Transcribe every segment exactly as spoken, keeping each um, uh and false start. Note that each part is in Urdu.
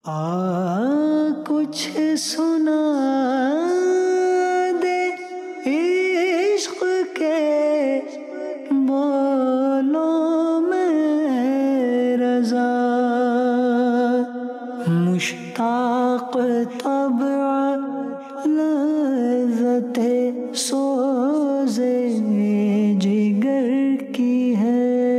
آ کچھ سنا دے عشق کے بولوں میں رضا، مشتاق طبع لذت سوز جگر کی ہے۔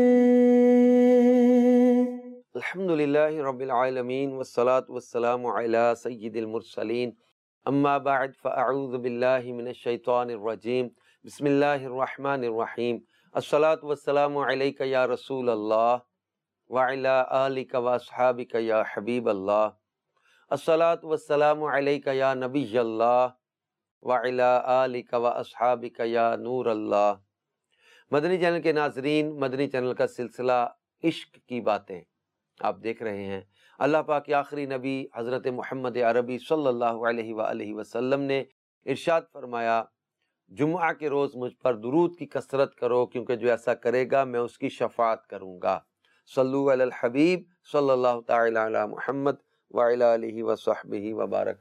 الحمدللہ رب العالمین والصلاة والسلام علی سید المرسلین، اما بعد فاعوذ باللہ من الشیطان الرجیم، بسم اللہ الرحمن الرحیم۔ الصلاة والسلام علیک یا رسول اللہ وعلی آلک واصحابک یا حبیب اللہ، الصلاة والسلام علیک یا نبی اللہ وعلی آلک واصحابک یا نور اللہ۔ مدنی چینل کے ناظرین، مدنی چینل کا سلسلہ عشق کی باتیں آپ دیکھ رہے ہیں۔ اللہ پاک کے آخری نبی حضرت محمد عربی صلی اللہ علیہ وآلہ وسلم نے ارشاد فرمایا، جمعہ کے روز مجھ پر درود کی کثرت کرو، کیونکہ جو ایسا کرے گا میں اس کی شفاعت کروں گا۔ صلو علی الحبیب صلی اللہ تعالی علی محمد وعلی آلہ وصحبہ وبارک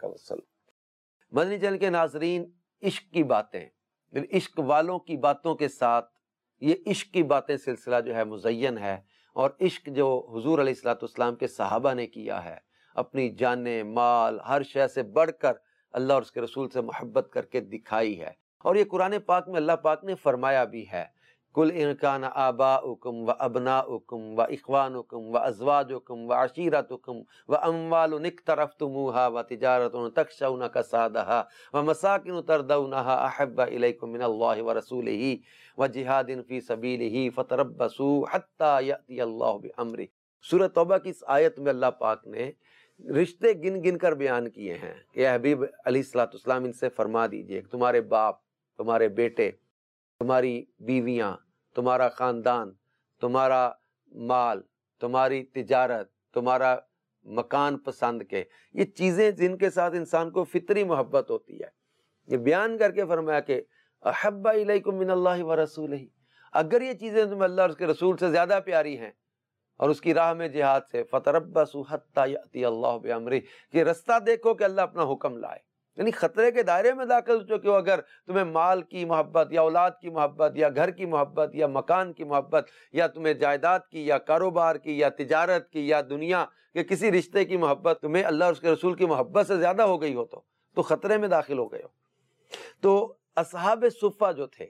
وسلم۔ مدنی چینل کے ناظرین، عشق کی باتیں، عشق والوں کی باتوں کے ساتھ یہ عشق کی باتیں سلسلہ جو ہے مزین ہے، اور عشق جو حضور علیہ الصلوۃ والسلام کے صحابہ نے کیا ہے، اپنی جانیں، مال، ہر شے سے بڑھ کر اللہ اور اس کے رسول سے محبت کر کے دکھائی ہے۔ اور یہ قرآن پاک میں اللہ پاک نے فرمایا بھی ہے، قُلْ إِنْ كَانَ آبَاؤُكُمْ وَأَبْنَاؤُكُمْ وَإِخْوَانُكُمْ وَأَزْوَاجُكُمْ وَعَشِيرَتُكُمْ وَأَمْوَالٌ اقْتَرَفْتُمُوهَا وَتِجَارَةٌ تَخْشَوْنَ كَسَادَهَا وَمَسَاكِنُ تَرْضَوْنَهَا أَحَبَّ إِلَيْكُم مِّنَ اللَّهِ وَرَسُولِهِ وَجِهَادٍ فِي سَبِيلِهِ فَتَرَبَّصُوا حَتَّى يَأْتِيَ اللَّهُ بِأَمْرِهِ۔ سورۃ توبہ کی اس آیت میں اللہ پاک نے رشتے گن گن کر بیان کیے ہیں کہ اے حبیب علیہ الصلوۃ والسلام ان سے فرما دیجئے کہ تمہارے باپ، تمہارے بیٹے، تمہاری بیویاں، تمہارا خاندان، تمہارا مال، تمہاری تجارت، تمہارا مکان پسند کے، یہ چیزیں جن کے ساتھ انسان کو فطری محبت ہوتی ہے، یہ بیان کر کے فرمایا کہ احب الیکم من اللہ ورسولہ، اگر یہ چیزیں تمہیں اللہ اور اس کے رسول سے زیادہ پیاری ہیں اور اس کی راہ میں جہاد سے، فتربصوا حتی یأتی اللہ بامرہ، کہ رستہ دیکھو کہ اللہ اپنا حکم لائے۔ یعنی خطرے کے دائرے میں داخل ہو چکے ہو، اگر تمہیں مال کی محبت یا اولاد کی محبت یا گھر کی محبت یا مکان کی محبت یا تمہیں جائیداد کی یا کاروبار کی یا تجارت کی یا دنیا کے کسی رشتے کی محبت تمہیں اللہ اور اس کے رسول کی محبت سے زیادہ ہو گئی ہو تو تو خطرے میں داخل ہو گئے ہو۔ تو اصحاب صفہ جو تھے،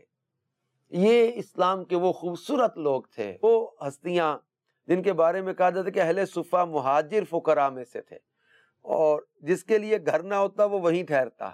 یہ اسلام کے وہ خوبصورت لوگ تھے، وہ ہستیاں جن کے بارے میں کہا جاتا ہے کہ اہل صفہ مہاجر فقراء میں سے تھے، اور جس کے لیے گھر نہ ہوتا وہ وہیں ٹھہرتا۔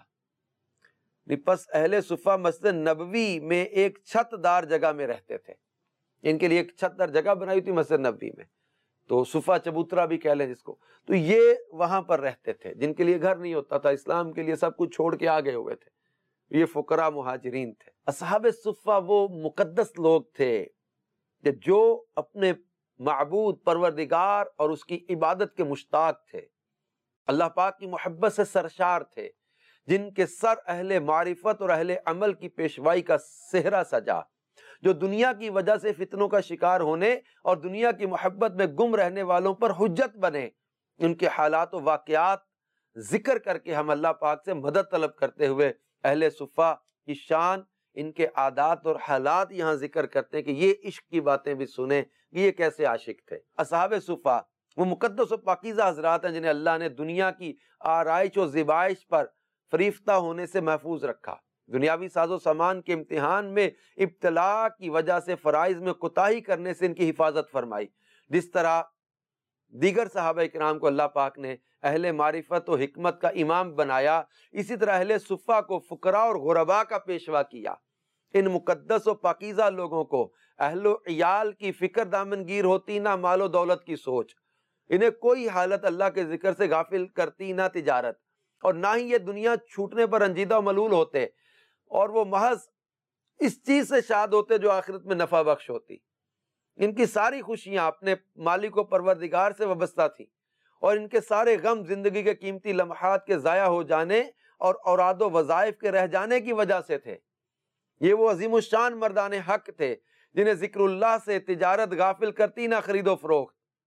پس اہل صفہ مسجد نبوی میں ایک چھت دار جگہ میں رہتے تھے، ان کے لیے ایک چھت دار جگہ بنائی ہوئی تھی مسجد نبوی میں، تو صفہ چبوترا بھی کہہ لیں جس کو، تو یہ وہاں پر رہتے تھے جن کے لیے گھر نہیں ہوتا تھا، اسلام کے لیے سب کچھ چھوڑ کے آگے ہوئے تھے، یہ فقراء مہاجرین تھے۔ اصحاب صفہ وہ مقدس لوگ تھے کہ جو اپنے معبود پروردگار اور اس کی عبادت کے مشتاق تھے، اللہ پاک کی محبت سے سرشار تھے، جن کے سر اہل معرفت اور اہل عمل کی پیشوائی کا صحرا سجا، جو دنیا کی وجہ سے فتنوں کا شکار ہونے اور دنیا کی محبت میں گم رہنے والوں پر حجت بنے۔ ان کے حالات و واقعات ذکر کر کے ہم اللہ پاک سے مدد طلب کرتے ہوئے اہل صفہ کی شان، ان کے عادات اور حالات یہاں ذکر کرتے ہیں کہ یہ عشق کی باتیں بھی سنیں کہ یہ کیسے عاشق تھے۔ اصحاب صفہ وہ مقدس و پاکیزہ حضرات ہیں جنہیں اللہ نے دنیا کی آرائش و زیبائش پر فریفتہ ہونے سے محفوظ رکھا، دنیاوی ساز و سامان کے امتحان میں ابتلا کی وجہ سے فرائض میں کوتاہی کرنے سے ان کی حفاظت فرمائی۔ جس طرح دیگر صحابہ کرام کو اللہ پاک نے اہل معرفت و حکمت کا امام بنایا، اسی طرح اہل صفہ کو فقراء اور غرباء کا پیشوا کیا۔ ان مقدس و پاکیزہ لوگوں کو اہل و عیال کی فکر دامنگیر ہوتی، نہ مال و دولت کی سوچ، انہیں کوئی حالت اللہ کے ذکر سے غافل کرتی، نہ تجارت، اور نہ ہی یہ دنیا چھوٹنے پر رنجیدہ و ملول ہوتے، اور وہ محض اس چیز سے شاد ہوتے جو آخرت میں نفع بخش ہوتی۔ ان کی ساری خوشیاں اپنے مالک و پروردگار سے وابستہ تھیں، اور ان کے سارے غم زندگی کے قیمتی لمحات کے ضائع ہو جانے اور اوراد و وظائف کے رہ جانے کی وجہ سے تھے۔ یہ وہ عظیم الشان مردان حق تھے جنہیں ذکر اللہ سے تجارت غافل کرتی، نہ خرید و فروخت۔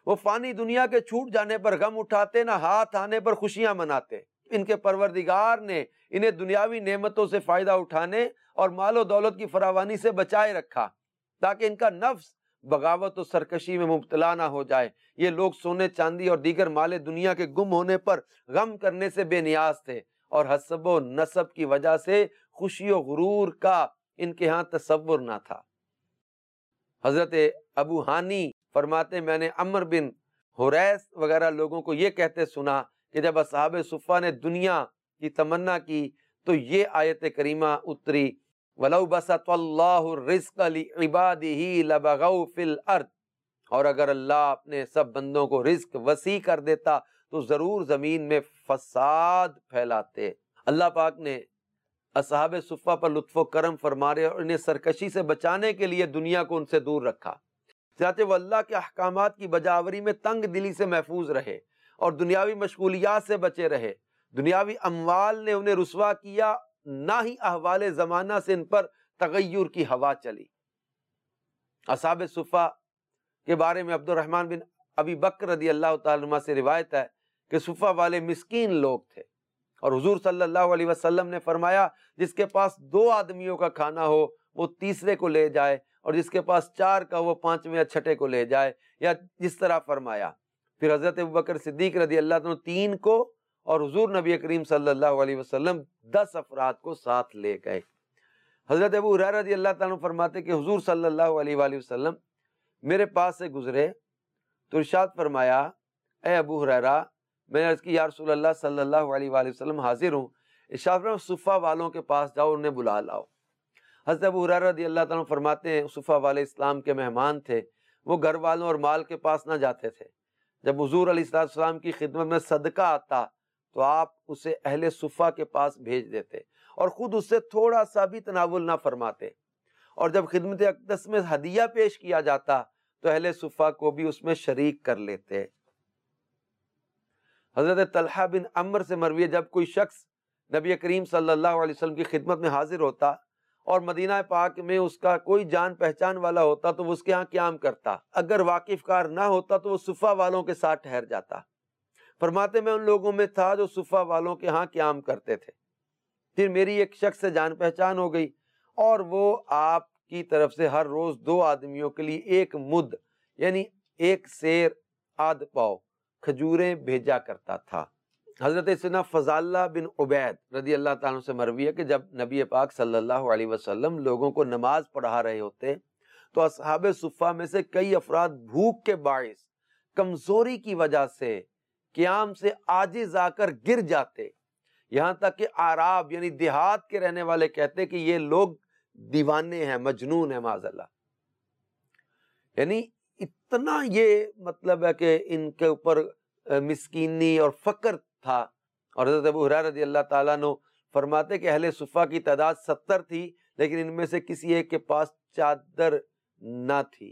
وہ فانی دنیا کے چھوٹ جانے پر غم اٹھاتے، نہ ہاتھ آنے پر خوشیاں مناتے۔ ان کے پروردگار نے انہیں دنیاوی نعمتوں سے فائدہ اٹھانے اور مال و دولت کی فراوانی سے بچائے رکھا تاکہ ان کا نفس بغاوت و سرکشی میں مبتلا نہ ہو جائے۔ یہ لوگ سونے چاندی اور دیگر مال دنیا کے گم ہونے پر غم کرنے سے بے نیاز تھے اور حسب و نسب کی وجہ سے خوشی و غرور کا ان کے ہاں تصور نہ تھا۔ حضرت ابو ہانی فرماتے میں نے عمر بن حریث وغیرہ لوگوں کو یہ کہتے سنا کہ جب اصحاب صفہ نے دنیا کی تمنا کی تو یہ آیت کریمہ اتری، وَلَوْ بَسَطَ اللَّهُ الرِّزْقَ لِعِبَادِهِ لَبَغَوْا فِي الْأَرْضِ، اور اگر اللہ اپنے سب بندوں کو رزق وسیع کر دیتا تو ضرور زمین میں فساد پھیلاتے۔ اللہ پاک نے اصحاب صفہ پر لطف و کرم فرمارے اور انہیں سرکشی سے بچانے کے لیے دنیا کو ان سے دور رکھا، چاہتے وہ اللہ کے احکامات کی بجاوری میں تنگ دلی سے محفوظ رہے اور دنیاوی مشغولیات سے بچے رہے۔ دنیاوی اموال نے انہیں رسوا کیا، نہ ہی احوال زمانہ سے ان پر تغیر کی ہوا چلی۔ اصحاب صفہ کے بارے میں عبد الرحمن بن ابی بکر رضی اللہ تعالیٰ عنہ سے روایت ہے کہ صفہ والے مسکین لوگ تھے، اور حضور صلی اللہ علیہ وسلم نے فرمایا جس کے پاس دو آدمیوں کا کھانا ہو وہ تیسرے کو لے جائے، اور جس کے پاس چار کا وہ پانچویں یا چھٹے کو لے جائے، یا جس طرح فرمایا۔ پھر حضرت ابوبکر صدیق رضی اللہ عنہ تین کو اور حضور نبی کریم صلی اللہ علیہ وسلم دس افراد کو ساتھ لے گئے۔ حضرت ابو ہریرہ رضی اللہ عنہ فرماتے کہ حضور صلی اللہ علیہ وآلہ وسلم میرے پاس سے گزرے تو ارشاد فرمایا، اے ابو ہریرہ، میں نے عرض کی یا رسول اللہ صلی اللہ علیہ وآلہ وسلم حاضر ہوں۔ ارشاد فرمایا صفہ والوں کے پاس جاؤ، انہیں بلا لاؤ۔ حضرت ابو ہریرہ رضی اللہ عنہ فرماتے ہیں صفہ والے اسلام کے مہمان تھے، وہ گھر والوں اور مال کے پاس نہ جاتے تھے۔ جب حضور علیہ السلام کی خدمت میں صدقہ آتا تو آپ اسے اہل صفہ کے پاس بھیج دیتے اور خود اس سے تھوڑا سا بھی تناول نہ فرماتے، اور جب خدمت اقدس میں ہدیہ پیش کیا جاتا تو اہل صفہ کو بھی اس میں شریک کر لیتے۔ حضرت طلحہ بن عمر سے مروی ہے جب کوئی شخص نبی کریم صلی اللہ علیہ وسلم کی خدمت میں حاضر ہوتا اور مدینہ پاک میں اس کا کوئی جان پہچان والا ہوتا تو وہ اس کے ہاں قیام کرتا، اگر واقف کار نہ ہوتا تو وہ صفہ والوں کے ساتھ ٹھہر جاتا۔ فرماتے میں ان لوگوں میں تھا جو صفہ والوں کے ہاں قیام کرتے تھے۔ پھر میری ایک شخص سے جان پہچان ہو گئی اور وہ آپ کی طرف سے ہر روز دو آدمیوں کے لیے ایک مد یعنی ایک سیر آدھ پاؤ کھجوریں بھیجا کرتا تھا۔ حضرت سیدنا فضالہ بن عبید رضی اللہ تعالیٰ سے مروی ہے کہ جب نبی پاک صلی اللہ علیہ وسلم لوگوں کو نماز پڑھا رہے ہوتے تو اصحاب صفہ میں سے کئی افراد بھوک کے باعث کمزوری کی وجہ سے قیام سے عاجز آ کر گر جاتے، یہاں تک کہ اعراب یعنی دیہات کے رہنے والے کہتے کہ یہ لوگ دیوانے ہیں، مجنون ہیں معاذ اللہ۔ یعنی اتنا یہ مطلب ہے کہ ان کے اوپر مسکینی اور فقر تھا۔ اور حضرت ابو ہریرہ رضی اللہ تعالیٰ عنہ فرماتے کہ اہل صفہ کی تعداد ستر تھی، لیکن ان میں سے کسی ایک کے پاس چادر نہ تھی۔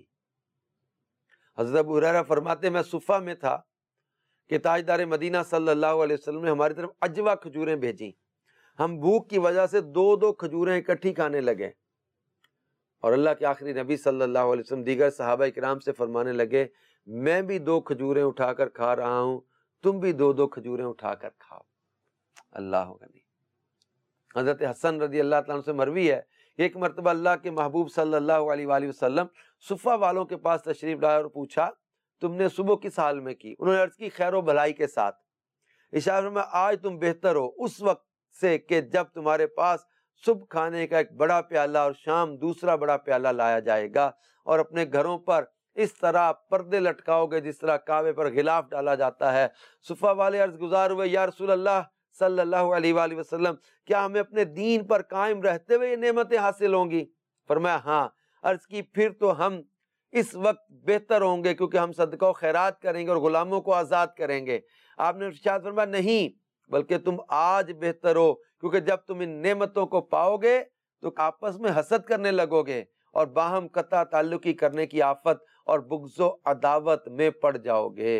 حضرت ابو ہریرہ فرماتے میں صفہ میں تھا کہ تاجدار مدینہ صلی اللہ علیہ وسلم نے ہماری طرف عجوہ کھجوریں بھیجیں، ہم بھوک کی وجہ سے دو دو کھجوریں اکٹھی کھانے لگے، اور اللہ کے آخری نبی صلی اللہ علیہ وسلم دیگر صحابہ کرام سے فرمانے لگے میں بھی دو کھجوریں اٹھا کر کھا رہا ہوں، تم بھی دو دو کھجوریں اٹھا کر کھاؤ۔ اللہ غنی۔ حضرت حسن رضی اللہ تعالیٰ عنہ سے مروی ہے ایک مرتبہ اللہ کے محبوب صلی اللہ علیہ وآلہ وسلم صفہ والوں کے پاس تشریف لائے اور پوچھا تم نے صبح کس حال میں کی؟ انہوں نے عرض کی خیر و بھلائی کے ساتھ۔ اشارہ میں آج تم بہتر ہو اس وقت سے کہ جب تمہارے پاس صبح کھانے کا ایک بڑا پیالہ اور شام دوسرا بڑا پیالہ لایا جائے گا، اور اپنے گھروں پر اس طرح پردے لٹکاؤ گے جس طرح کعبے پر غلاف ڈالا جاتا ہے۔ صفہ والے عرض گزار ہوئے یا رسول اللہ صلی اللہ علیہ وآلہ وسلم کیا ہمیں اپنے دین پر قائم رہتے ہوئے یہ نعمتیں حاصل ہوں گی؟ فرمایا ہاں۔ عرض کی پھر تو ہم اس وقت بہتر ہوں گے کیونکہ ہم صدقہ و خیرات کریں گے اور غلاموں کو آزاد کریں گے۔ آپ نے ارشاد فرمایا نہیں، بلکہ تم آج بہتر ہو کیونکہ جب تم ان نعمتوں کو پاؤ گے تو آپس میں حسد کرنے لگو گے اور باہم قطع تعلقی کرنے کی آفت اور بغض و عداوت میں پڑ جاؤ گے۔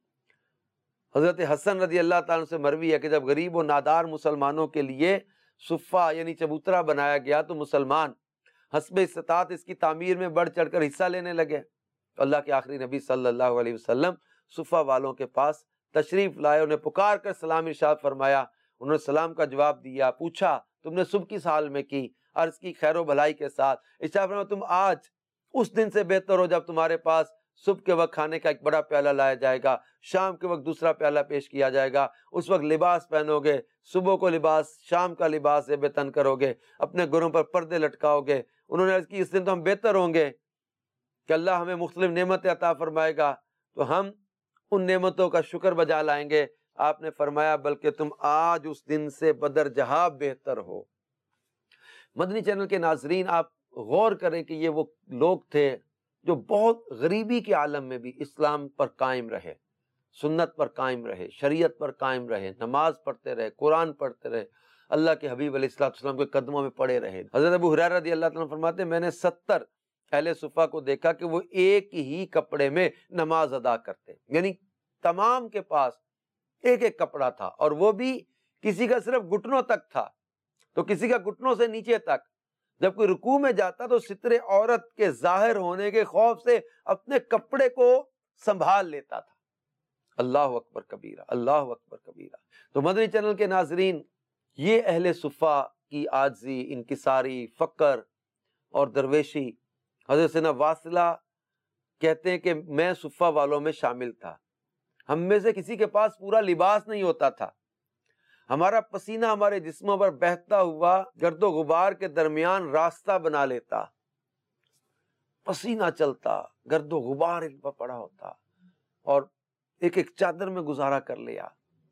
حضرت حسن رضی اللہ تعالیٰ سے مروی ہے کہ جب غریب و نادار مسلمانوں کے لیے صفہ یعنی چبوترا بنایا گیا تو مسلمان حسب استطاعت اس کی تعمیر میں بڑھ چڑھ کر حصہ لینے لگے۔ اللہ کے آخری نبی صلی اللہ علیہ وسلم صفہ والوں کے پاس تشریف لائے، انہیں پکار کر سلام ارشاد فرمایا، انہوں نے سلام کا جواب دیا، پوچھا تم نے صبح کس حال میں کی؟ عرض کی خیر و بھلائی کے ساتھ۔ ارشاد فرمایا تم آج اس دن سے بہتر ہو جب تمہارے پاس صبح کے وقت کھانے کا ایک بڑا پیالہ لایا جائے گا، شام کے وقت دوسرا پیالہ پیش کیا جائے گا، اس وقت لباس پہنو گے، صبح کو لباس، شام کا لباس بے تن کرو گے، اپنے گھروں پر پردے لٹکاؤ گے۔ انہوں نے عرض کی اس دن تو ہم بہتر ہوں گے کہ اللہ ہمیں مختلف نعمتیں عطا فرمائے گا تو ہم ان نعمتوں کا شکر بجا لائیں گے۔ آپ نے فرمایا بلکہ تم آج اس دن سے بدر جہاں بہتر ہو۔ مدنی چینل کے ناظرین، آپ غور کریں کہ یہ وہ لوگ تھے جو بہت غریبی کے عالم میں بھی اسلام پر قائم رہے، سنت پر قائم رہے، شریعت پر قائم رہے، نماز پڑھتے رہے، قرآن پڑھتے رہے، اللہ کے حبیب علیہ الصلوۃ والسلام کے قدموں میں پڑے رہے۔ حضرت ابو ہریرہ رضی اللہ تعالیٰ فرماتے ہیں میں نے ستر اہل صفہ کو دیکھا کہ وہ ایک ہی کپڑے میں نماز ادا کرتے، یعنی تمام کے پاس ایک ایک کپڑا تھا، اور وہ بھی کسی کا صرف گھٹنوں تک تھا تو کسی کا گھٹنوں سے نیچے تک۔ جب کوئی رکوع میں جاتا تو ستر عورت کے ظاہر ہونے کے خوف سے اپنے کپڑے کو سنبھال لیتا تھا۔ اللہ اکبر کبیرہ، اللہ اکبر کبیرہ۔ تو مدنی چینل کے ناظرین، یہ اہل صفہ کی عاجزی، انکساری، فقر اور درویشی۔ حضرت سیدنا واصلہ کہتے ہیں کہ میں صفہ والوں میں شامل تھا، ہم میں سے کسی کے پاس پورا لباس نہیں ہوتا تھا، ہمارا پسینہ ہمارے جسموں پر بہتا ہوا گرد و غبار کے درمیان راستہ بنا لیتا، پسینہ چلتا، گرد و غبار ان پر پڑا ہوتا، اور ایک ایک چادر میں گزارا کر لیا۔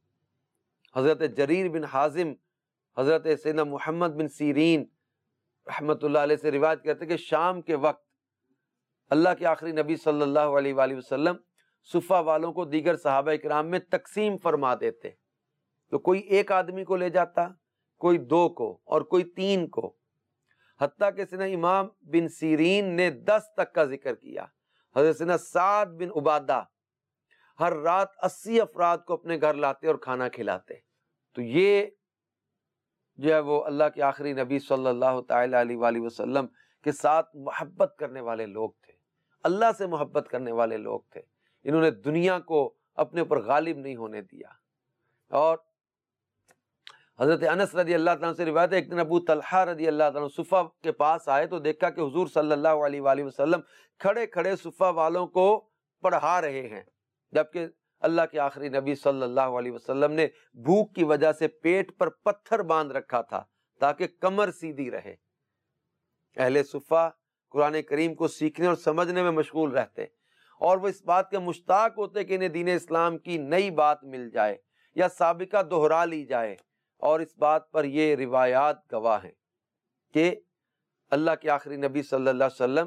حضرت جریر بن حازم، حضرت سیدنا محمد بن سیرین رحمت اللہ علیہ سے روایت کرتے کہ شام کے وقت اللہ کے آخری نبی صلی اللہ علیہ وآلہ وسلم صفہ والوں کو دیگر صحابہ اکرام میں تقسیم فرما دیتے، تو کوئی ایک آدمی کو لے جاتا، کوئی دو کو، اور کوئی تین کو، حتیٰ کہ سیدنا امام بن سیرین نے دس تک کا ذکر کیا۔ حضرت سیدنا سعد بن عبادہ ہر رات اسی افراد کو اپنے گھر لاتے اور کھانا کھلاتے۔ تو یہ جو ہے وہ اللہ کے آخری نبی صلی اللہ تعالی علیہ وآلہ وسلم کے ساتھ محبت کرنے والے لوگ تھے، اللہ سے محبت کرنے والے لوگ تھے، انہوں نے دنیا کو اپنے اوپر غالب نہیں ہونے دیا۔ اور حضرت انس رضی اللہ تعالیٰ سے روایت ہے ایک دن ابو طلحہ رضی اللہ تعالیٰ صفہ کے پاس آئے تو دیکھا کہ حضور صلی اللہ علیہ وآلہ وسلم کھڑے کھڑے صفہ والوں کو پڑھا رہے ہیں، جبکہ اللہ کے آخری نبی صلی اللہ علیہ وسلم نے بھوک کی وجہ سے پیٹ پر پتھر باندھ رکھا تھا تاکہ کمر سیدھی رہے۔ اہل صفہ قرآن کریم کو سیکھنے اور سمجھنے میں مشغول رہتے، اور وہ اس بات کے مشتاق ہوتے کہ انہیں دین اسلام کی نئی بات مل جائے یا سابقہ دہرا لی جائے، اور اس بات پر یہ روایات گواہ ہیں کہ اللہ کے آخری نبی صلی اللہ علیہ وسلم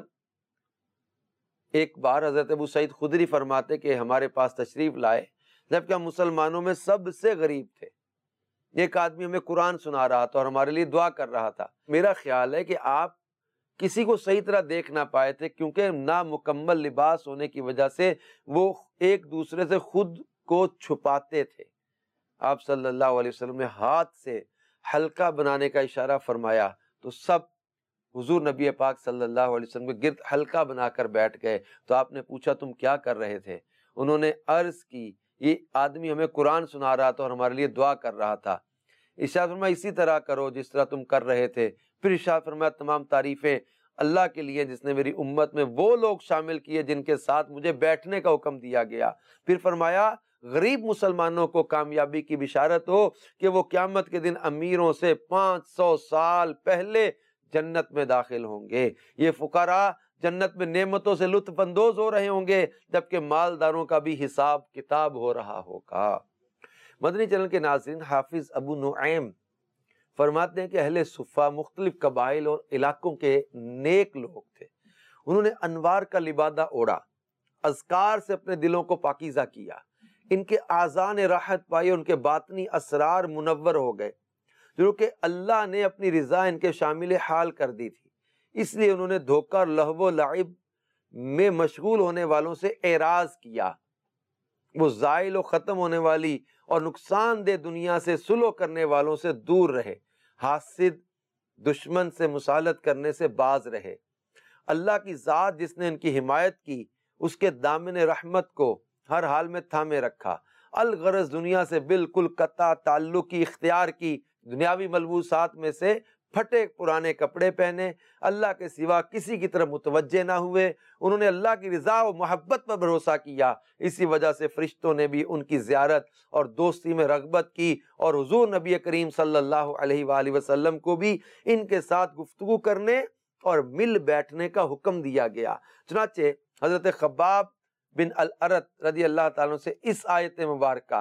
ایک بار حضرت ابو سعید خدری فرماتے کہ ہمارے پاس تشریف لائے جبکہ ہم مسلمانوں میں سب سے غریب تھے، ایک آدمی ہمیں قرآن سنا رہا تھا اور ہمارے لیے دعا کر رہا تھا۔ میرا خیال ہے کہ آپ کسی کو صحیح طرح دیکھ نہ پائے تھے کیونکہ نامکمل لباس ہونے کی وجہ سے وہ ایک دوسرے سے خود کو چھپاتے تھے۔ آپ صلی اللہ علیہ وسلم نے ہاتھ سے حلقہ بنانے کا اشارہ فرمایا تو سب حضور نبی پاک صلی اللہ علیہ وسلم کے گرد حلقہ بنا کر بیٹھ گئے۔ تو آپ نے پوچھا تم کیا کر رہے تھے؟ انہوں نے عرض کی یہ آدمی ہمیں قرآن سنا رہا تھا اور ہمارے لیے دعا کر رہا تھا۔ ارشاد فرمایا اسی طرح کرو جس طرح تم کر رہے تھے۔ پھر ارشاد فرمایا تمام تعریفیں اللہ کے لیے جس نے میری امت میں وہ لوگ شامل کیے جن کے ساتھ مجھے بیٹھنے کا حکم دیا گیا۔ پھر فرمایا غریب مسلمانوں کو کامیابی کی بشارت ہو کہ وہ قیامت کے دن امیروں سے پانچ سو سال پہلے جنت میں داخل ہوں گے۔ یہ فقراء جنت میں نعمتوں سے لطف اندوز ہو رہے ہوں گے جبکہ مالداروں کا بھی حساب کتاب ہو رہا ہوگا۔ مدنی چینل کے ناظرین، حافظ ابو نعیم فرماتے ہیں کہ اہل صفہ مختلف قبائل اور علاقوں کے نیک لوگ تھے، انہوں نے انوار کا لبادہ اوڑھا، اذکار سے اپنے دلوں کو پاکیزہ کیا، ان کے اعضاء نے راحت پائی، ان کے باطنی اسرار منور ہو گئے جو کہ اللہ نے اپنی رضا ان کے شامل حال کر دی تھی، اس لیے انہوں نے دھوکہ اور لہو و لعب میں مشغول ہونے والوں سے اعراض کیا، وہ زائل و ختم ہونے والی اور نقصان دہ دنیا سے سلو کرنے والوں سے دور رہے، حاسد دشمن سے مسالت کرنے سے باز رہے۔ اللہ کی ذات جس نے ان کی حمایت کی اس کے دامن رحمت کو ہر حال میں تھامے رکھا، الغرض دنیا سے بالکل قطع تعلق کی اختیار کی، دنیاوی ملبوسات میں سے پھٹے پرانے کپڑے پہنے، اللہ کے سوا کسی کی طرف متوجہ نہ ہوئے، انہوں نے اللہ کی رضا و محبت پر بھروسہ کیا، اسی وجہ سے فرشتوں نے بھی ان کی زیارت اور دوستی میں رغبت کی، اور حضور نبی کریم صلی اللہ علیہ وآلہ وسلم کو بھی ان کے ساتھ گفتگو کرنے اور مل بیٹھنے کا حکم دیا گیا۔ چنانچہ حضرت خباب بن الارت رضی اللہ تعالیٰ سے اس آیت مبارکہ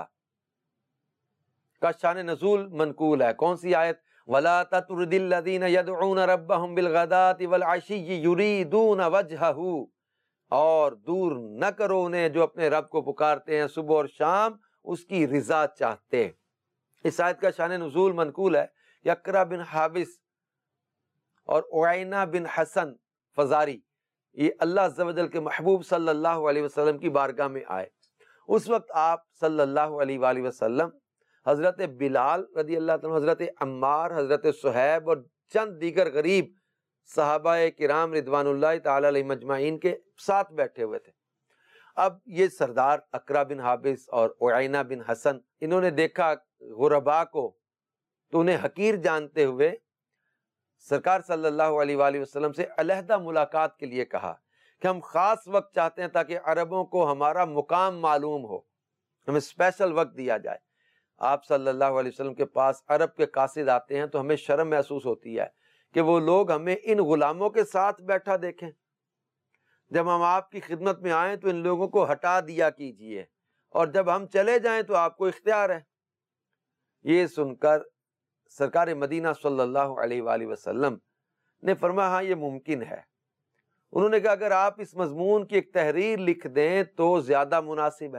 کا شان نزول منقول ہے۔ کون سی آیت؟ وَلَا تَطْرُدِ الَّذِينَ يَدْعُونَ رَبَّهُمْ بِالْغَدَاةِ وَالْعَشِيِّ يُرِيدُونَ وَجْهَهُ، اور دور نہ کرو انہیں جو اپنے رب کو پکارتے ہیں صبح اور شام اس کی رضا چاہتے۔ اس آیت کا شان نزول منقول ہے کہ اقرا بن حابس اور اعینہ بن حسن فزاری یہ اللہ عز و جل کے محبوب صلی اللہ علیہ وسلم کی بارگاہ میں آئے۔ اس وقت آپ صلی اللہ علیہ وآلہ وسلم حضرت بلال رضی اللہ تعالیٰ، حضرت عمار، حضرت صہیب اور چند دیگر غریب صحابہ کرام رضوان اللہ تعالی علیہ مجمعین کے ساتھ بیٹھے ہوئے تھے۔ اب یہ سردار اقرا بن حابس اور اعینہ بن حسن انہوں نے دیکھا غرباء کو، تو انہیں حقیر جانتے ہوئے سرکار صلی اللہ علیہ وآلہ وسلم سے علیحدہ ملاقات کے لیے کہا کہ ہم خاص وقت چاہتے ہیں تاکہ عربوں کو ہمارا مقام معلوم ہو، ہمیں اسپیشل وقت دیا جائے۔ آپ صلی اللہ علیہ وسلم کے پاس عرب کے قاصد آتے ہیں تو ہمیں شرم محسوس ہوتی ہے کہ وہ لوگ ہمیں ان غلاموں کے ساتھ بیٹھا دیکھیں، جب ہم آپ کی خدمت میں آئیں تو ان لوگوں کو ہٹا دیا کیجئے، اور جب ہم چلے جائیں تو آپ کو اختیار ہے۔ یہ سن کر سرکار مدینہ صلی اللہ علیہ وآلہ وسلم نے فرمایا ہاں یہ ممکن ہے۔ انہوں نے کہا اگر آپ اس مضمون کی ایک تحریر لکھ دیں تو زیادہ مناسب ہے۔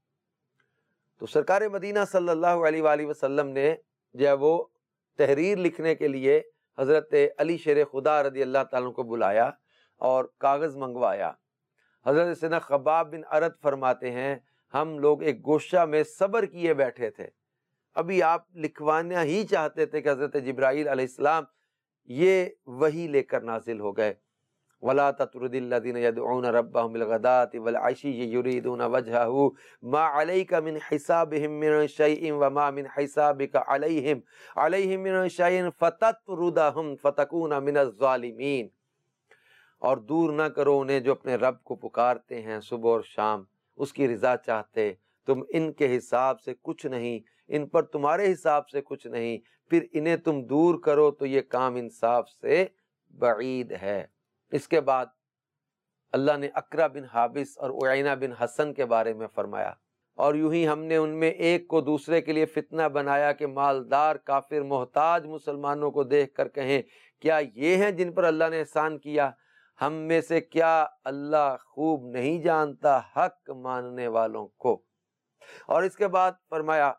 تو سرکار مدینہ صلی اللہ علیہ وآلہ وسلم نے جب وہ تحریر لکھنے کے لیے حضرت علی شیر خدا رضی اللہ تعالیٰ کو بلایا اور کاغذ منگوایا۔ حضرت سیدنا خباب بن ارت فرماتے ہیں ہم لوگ ایک گوشہ میں صبر کیے بیٹھے تھے، ابھی آپ لکھوانا ہی چاہتے تھے کہ حضرت جبرائیل علیہ السلام یہ وحی لے کر نازل ہو گئے۔ وَلَا تَطْرُدِ الَّذِينَ يَدْعُونَ رَبَّهُمْ بِالْغَدَاةِ وَالْعَشِيِّ يُرِيدُونَ وَجْهَهُ مَا عَلَيْكَ مِنْ حِسَابِهِمْ مِنْ شَيْءٍ وَمَا مِنْ حِسَابِكَ عَلَيْهِمْ عَلَيْهِمْ مِنْ شَيْءٍ فَتَطْرُدَهُمْ فَتَكُونَ مِنَ الظَّالِمِينَ، اور دور نہ کرو انہیں جو اپنے رب کو پکارتے ہیں صبح اور شام اس کی رضا چاہتے، تم ان کے حساب سے کچھ نہیں، ان پر تمہارے حساب سے کچھ نہیں، پھر انہیں تم دور کرو تو یہ کام انصاف سے بعید ہے۔ اس کے بعد اللہ نے اقرا بن حابس اور اعینہ بن حسن کے بارے میں فرمایا، اور یوں ہی ہم نے ان میں ایک کو دوسرے کے لیے فتنہ بنایا کہ مالدار کافر محتاج مسلمانوں کو دیکھ کر کہیں کیا یہ ہیں جن پر اللہ نے احسان کیا؟ ہم میں سے کیا اللہ خوب نہیں جانتا حق ماننے والوں کو؟ اور اس کے بعد فرمایا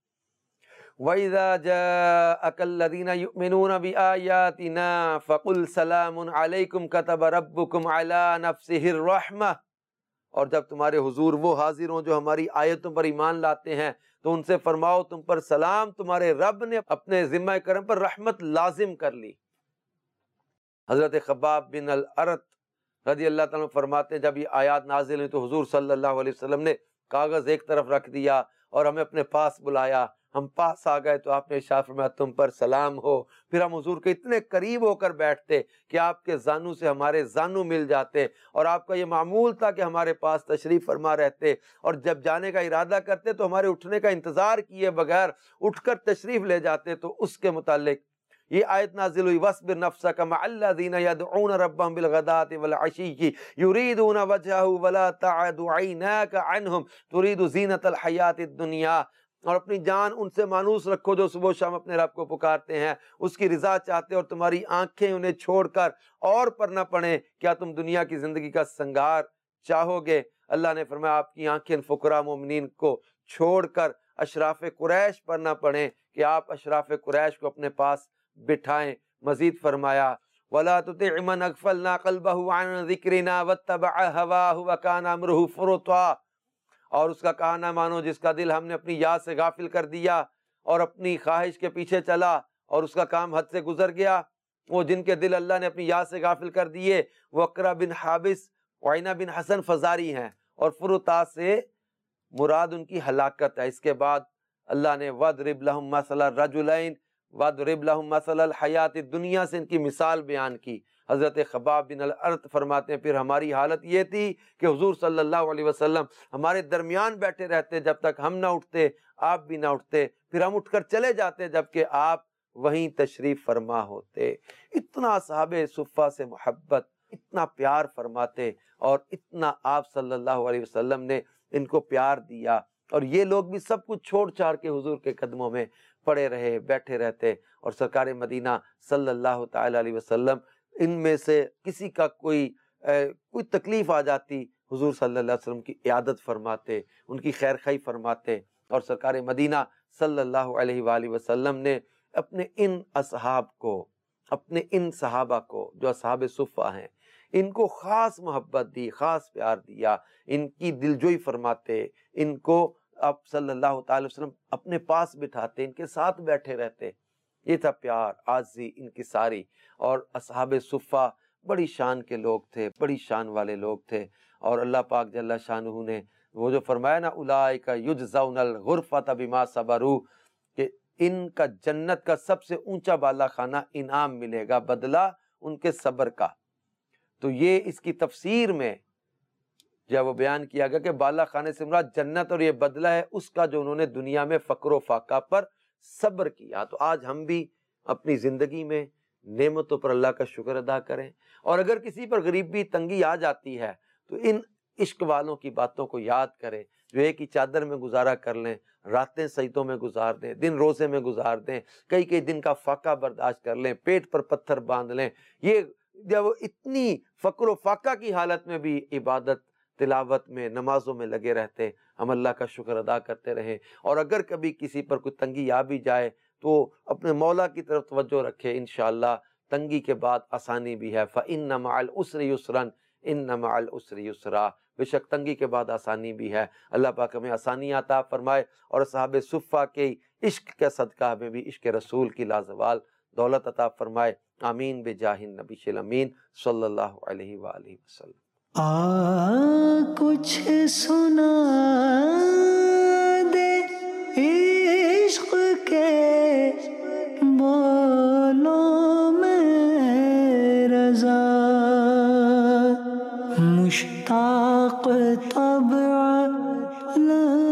وَإِذَا جَاءَكَ الَّذِينَ يُؤْمِنُونَ بِآيَاتِنَا فَقُلْ سَلَامٌ عَلَيْكُمْ كَتَبَ رَبُّكُمْ عَلَى نَفْسِهِ الرَّحْمَةِ، اور جب تمہارے حضور وہ حاضر ہوں جو ہماری آیتوں پر ایمان لاتے ہیں تو ان سے فرماؤ تم پر سلام، تمہارے رب نے اپنے ذمہ کرم پر رحمت لازم کر لی۔ حضرت خباب بن الارت رضی اللہ تعالیٰ فرماتے ہیں جب یہ آیات نازل ہوئی تو حضور صلی اللہ علیہ وسلم نے کاغذ ایک طرف رکھ دیا اور ہمیں اپنے پاس بلایا۔ ہم پاس آ گئے تو آپ نے ارشاد فرمایا تم پر سلام ہو۔ پھر ہم حضور کے اتنے قریب ہو کر بیٹھتے کہ آپ کے زانو سے ہمارے زانو مل جاتے، اور آپ کا یہ معمول تھا کہ ہمارے پاس تشریف فرما رہتے، اور جب جانے کا ارادہ کرتے تو ہمارے اٹھنے کا انتظار کیے بغیر اٹھ کر تشریف لے جاتے۔ تو اس کے متعلق یہ آیت نازل ہوئی وَاصْبِرْ نَفْسَكَ مَعَ الَّذِينَ يَدْعُونَ رَبَّهُمْ بِالْغَدَاةِ وَالْعَشِيِّ يُرِيدُونَ وَجْهَهُ وَلَا تَعْدُ عَيْنَاكَ عَنْهُمْ تُرِيدُ زِينَةَ الْحَيَاةِ الدُّنْيَا، اور اپنی جان ان سے مانوس رکھو جو صبح و شام اپنے رب کو پکارتے ہیں، اس کی رضا چاہتے، اور تمہاری آنکھیں انہیں چھوڑ کر اور پر نہ پڑیں، کیا تم دنیا کی زندگی کا سنگار چاہو گے؟ اللہ نے فرمایا آپ کی آنکھیں فقراء مومنین کو چھوڑ کر اشراف قریش پر نہ پڑیں کہ آپ اشراف قریش کو اپنے پاس بٹھائیں۔ مزید فرمایا وَلَا تُطِعْ مَنْ أَغْفَلْنَا قَلْبَهُ عَنْ ذِكْرِنَا وَاتَّبَعَ هَوَاهُ وَكَانَ أَمْرُهُ فُرُطًا، اور اس کا کہا نہ مانو جس کا دل ہم نے اپنی یاد سے غافل کر دیا اور اپنی خواہش کے پیچھے چلا اور اس کا کام حد سے گزر گیا۔ وہ جن کے دل اللہ نے اپنی یاد سے غافل کر دیے وہ اقرا بن حابس عینہ بن حسن فزاری ہیں، اور فرتا سے مراد ان کی ہلاکت ہے۔ اس کے بعد اللہ نے وَضْرِبْ لَهُمْ مَثَلَ الرَّجُلَيْنِ وَضْرِبْ لَهُمْ مَثَلَ الْحَيَاةِ الدُّنْيَا سے ان کی مثال بیان کی۔ حضرت خباب بن الارت فرماتے ہیں پھر ہماری حالت یہ تھی کہ حضور صلی اللہ علیہ وسلم ہمارے درمیان بیٹھے رہتے جب تک ہم نہ اٹھتے، آپ بھی نہ اٹھتے، پھر ہم اٹھ کر چلے جاتے جبکہ آپ وہیں تشریف فرما ہوتے۔ اتنا اصحاب صفہ سے محبت، اتنا پیار فرماتے، اور اتنا آپ صلی اللہ علیہ وسلم نے ان کو پیار دیا، اور یہ لوگ بھی سب کچھ چھوڑ چھاڑ کے حضور کے قدموں میں پڑے رہے، بیٹھے رہتے۔ اور سرکار مدینہ صلی اللہ تعالی علیہ وسلم ان میں سے کسی کا کوئی کوئی تکلیف آ جاتی، حضور صلی اللہ علیہ وسلم کی عیادت فرماتے، ان کی خیر خواہی فرماتے۔ اور سرکار مدینہ صلی اللہ علیہ وآلہ وسلم نے اپنے ان اصحاب کو، اپنے ان صحابہ کو جو اصحاب صفہ ہیں، ان کو خاص محبت دی، خاص پیار دیا، ان کی دلجوئی فرماتے، ان کو آپ صلی اللہ تعالی وسلم اپنے پاس بٹھاتے، ان کے ساتھ بیٹھے رہتے۔ یہ تھا پیار، عاجزی ان کی ساری۔ اور اصحاب صفہ بڑی شان کے لوگ تھے، بڑی شان والے لوگ تھے، اور اللہ پاک جل شانہ نے وہ جو فرمایا نا اولئک یجزون الغرفۃ بما صبروا، کہ ان کا جنت کا سب سے اونچا بالا خانہ انعام ملے گا، بدلہ ان کے صبر کا۔ تو یہ اس کی تفسیر میں جب وہ بیان کیا گیا کہ بالا خانے سے مراد جنت، اور یہ بدلہ ہے اس کا جو انہوں نے دنیا میں فقر و فاقہ پر صبر کیا۔ تو آج ہم بھی اپنی زندگی میں نعمتوں پر اللہ کا شکر ادا کریں، اور اگر کسی پر غریبی تنگی آ جاتی ہے تو ان عشق والوں کی باتوں کو یاد کریں، جو ایک ہی چادر میں گزارا کر لیں، راتیں سجدوں میں گزار دیں، دن روزے میں گزار دیں، کئی کئی دن کا فاقہ برداشت کر لیں، پیٹ پر پتھر باندھ لیں۔ یہ جب اتنی فقر و فاقہ کی حالت میں بھی عبادت، تلاوت میں، نمازوں میں لگے رہتے، ہم اللہ کا شکر ادا کرتے رہیں۔ اور اگر کبھی کسی پر کوئی تنگی آ بھی جائے تو اپنے مولا کی طرف توجہ رکھے، انشاءاللہ تنگی کے بعد آسانی بھی ہے۔ فَإِنَّ مَعَ الْعُسْرِ يُسْرًا إِنَّ مَعَ الْعُسْرِ يُسْرًا، بے شک تنگی کے بعد آسانی بھی ہے۔ اللہ پاک ہمیں آسانی عطا فرمائے، اور صحابہ صفہ کے عشق کے صدقہ ہمیں بھی عشق رسول کی لازوال دولت عطا فرمائے۔ آمین بجاہ النبی الامین صلی اللہ علیہ وآلہ وسلم۔ آ کچھ سنا دے عشق کے بولوں میں رضا، مشتاق طبع